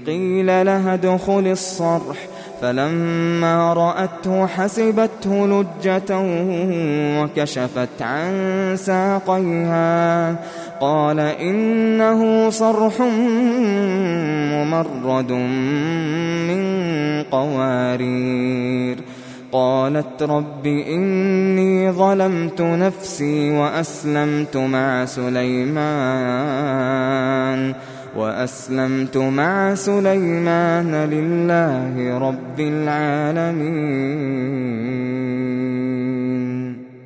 قيل لها ادخل الصرح فلما رأته حسبته لجة وكشفت عن ساقيها قال إنه صرح ممرد من قوارير. قالت رب إني ظلمت نفسي وأسلمت مع سليمان لله رب العالمين.